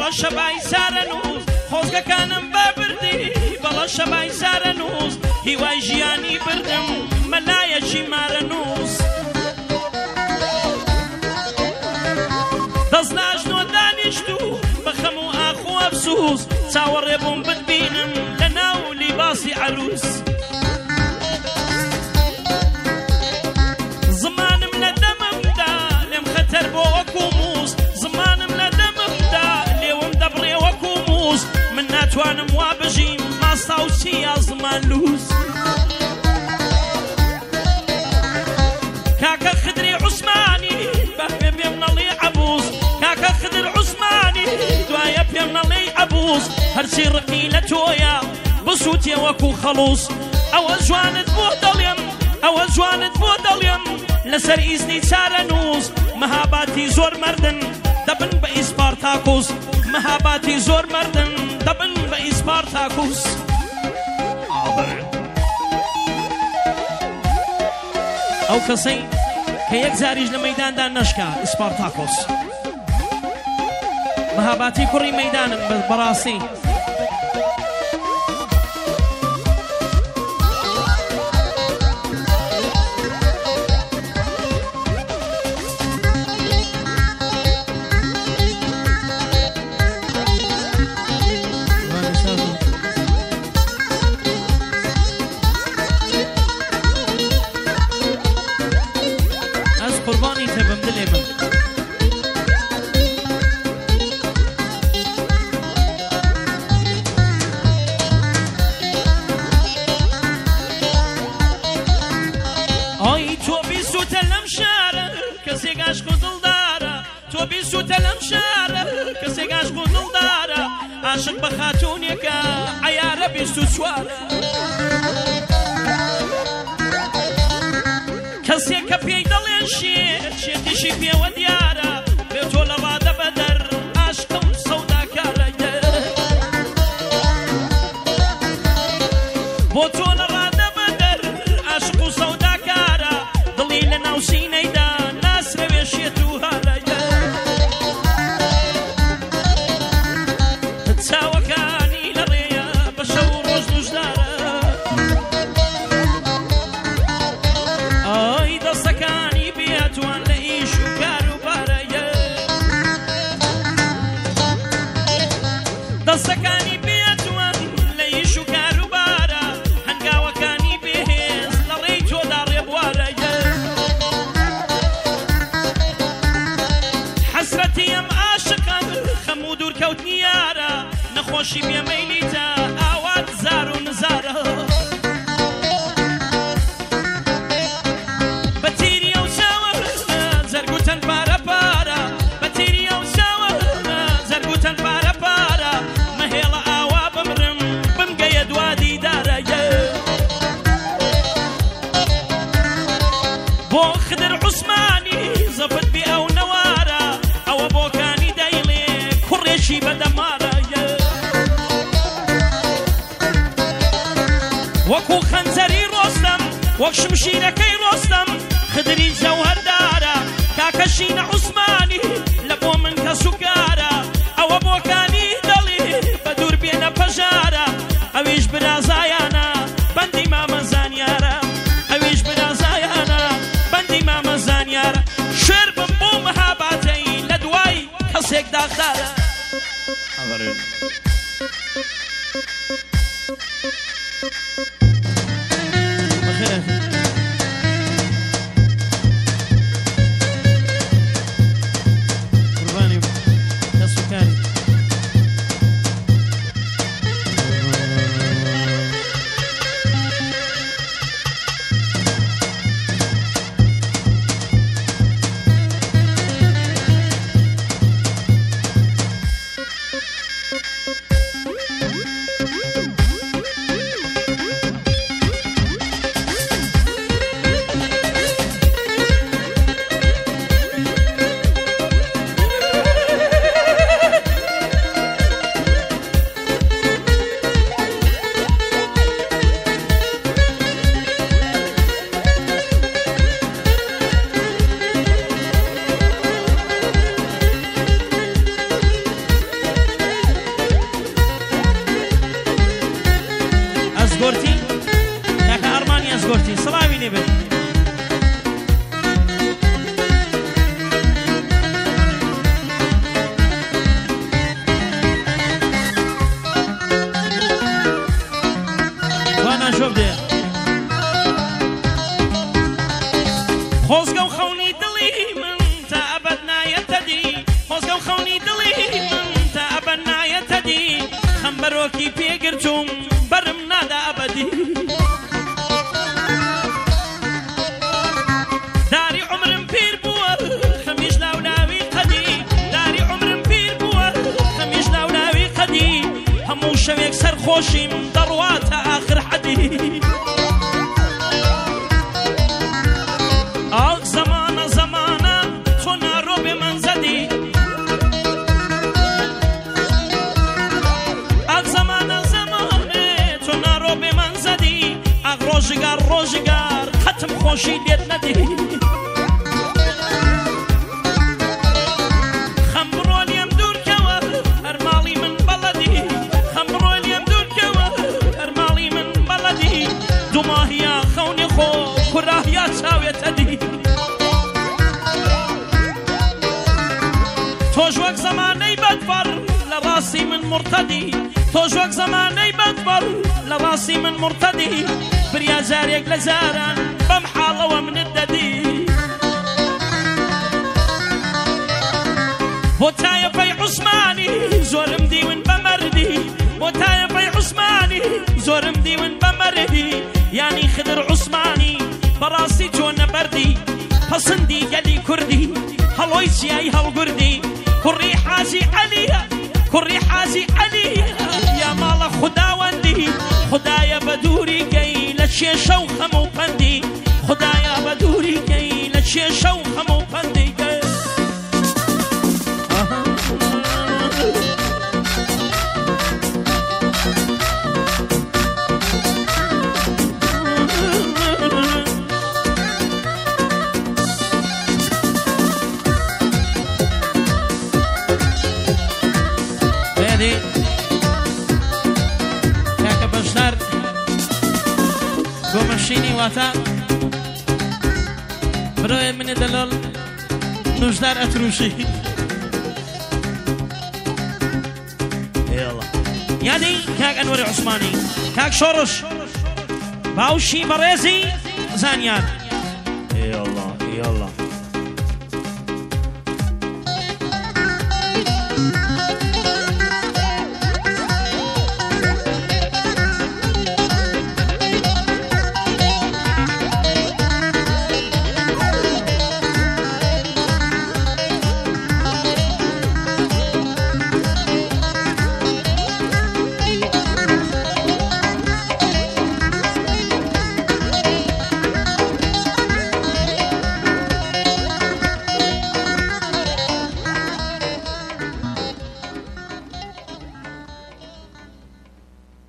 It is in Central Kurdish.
بەڵە شەبای سارەنووس خۆزگەکانم بەبردی بەڵە شەبای سارەنووس هیوای ژیانی بردم مەلایەکی مارەنووس دەست ناژنۆ دانیشت و بەخەم و ئاخۆ ئەفسوس چاوەڕێ بووم بتبینم لە ناو لیباسی عەروس زمانم لە دەممدا لێم خەتەر بۆ وەکو مووس زمانم لە دەممدا لێوم دەبڕێ وەکو مووس من ناتوانم وا بژیم ماستا و چیا زمان لووس کاکە خدری عوسمانی بەپێ پێم نەڵێ عەبوس کاکە خدر عوسمانی دوایە پێم نەڵێ عەبوس هەرچی ڕقی لە تۆیە بسووتێ وەکو خەڵووس ئەوە جوانت بۆ دەڵێم ئەوە جوانت بۆ دەڵێم لەسەر ئیزنی چارەنووس مەهاباتی زۆر مەردن دەبن بە ئیسپارتاکوس مەهاباتی زۆر مەردن دەبن بە ئیسپارتاکوس ئەو کەسەی کە یەک زاریش لە مەیداندا نەشکا ئیسپارتاکۆس مەهاباتی کوڕی مەیدانم بەڕاستی قربانی تبم دلێ من ئای تۆ بیسوتە لەم شارە کەسێک عاشق و دڵدارە تۆ بیسوتە لەم شارە کەسێک عاشق و دڵدارە عاشق بە خاتوونێکە عەیارە 24 کەسێک کە پێی دەڵێن شێتیشی پێوە دیارە بێ تۆ لە ڕادە بەدەر عاشقم سەوداکارە بۆ تۆ لە ڕادە بەدەر عاشق و سەوداکارە دڵی لە ناو سینەیدا ناسرەوێ شێت و هارە چاوەکانی لە ڕێیە بە شەو و ڕۆژ دوژدارە دەستەکانی بێتوان لە ئیش و کار و بارەیە دەستەکانی بێتوان لە ئیش و کار و بارە هەنگاوەکانی بێهێز لە ڕێی تۆدا ڕێبوارەیە حەسرەتی ئەم عاشقان خەم و دوورکەوتنی یارە نەخۆشی بێمەیلیتە ئاوات زار و نزارە وەکو خەنجەری ڕۆستەم وەک شمشیرەکەی ڕۆستەم خدری جەوهەردارە کاکەشینە عوسمانی لە بۆ من کە سوکارە ئەوە بۆکانی دڵی بە دوور بێنە پەژارە ئەویش برازایانە بەندی مامە زانیارە ئەویش برازایانە بەندی مامە زانیارە شێر بم بۆ مەهاباتەی لە دوای کەسێک داغدارە بدێ خۆزگە و خەونی دڵی من تا ئەبەد نایەتە دی خۆزگە و خەونی دڵی من تا ئەبەد نایەتە دی خەم بەرۆکی پێگرتوم بەرم نادا ئەبەدی داری عمرم پیر بووە خەمیش لاوناوی قەدی داری عمرم پیر بووە خەمیش لاوناوی قەدی هەموو شەوێک سەرخۆشیم دەڕواتە ئاخر حەدی ئاڵ زەمانە زەمانە تۆ نارۆ بێ من زەدی ئاڵ زەمانە زەمانێ تۆ نارۆ بێ من زەدی ئاغ ڕۆژگار ڕۆژگار قەتم خۆشی لێت نەدی خەم بڕۆ لێم دوورکەوە هەر ماڵی من بەڵەدی خەم بڕۆ لێم دوورکەوە هەر ماڵی من بەڵەدی دوو ماهیە خەونی خۆ کوڕاهیا چاوێتە دی تۆش وەک زەمانەی بەدبەر لە ڕاستی من مرتەدی تۆش وەک زەمانەی بەدبەر لە ڕاستی من مرتەدی بریا جارێک لە جاران بەم حاڵەوە منت دەدی بۆ تایەفەی عوسمانی زۆرم دیون بە مەردی بۆ تایەفەی عوسمانی زۆرم دیون بە مەردی یانی خدر عوسمانی بەڕاستی تۆ نەبەردی پەسەندی گەلی کوردی هەڵۆی چیای هەڵگوردی کوڕی حاجی عەلیە کوڕی حاجی عەلیە یا ماڵە خوداوەندی خدایە بە دووری گەی لە کێشە و خەم و پەندی خدایە بە دووری گەی لە کێشە و خەم و پەندی گەی کاکە بەشدار گۆمەشینی واتە برۆیە منێ دەلۆڵ نوشدار ئەتروشی یادی کاک ئەنوەری عوسمانی کاک شۆڕش باوشی بەڕێزی زانیار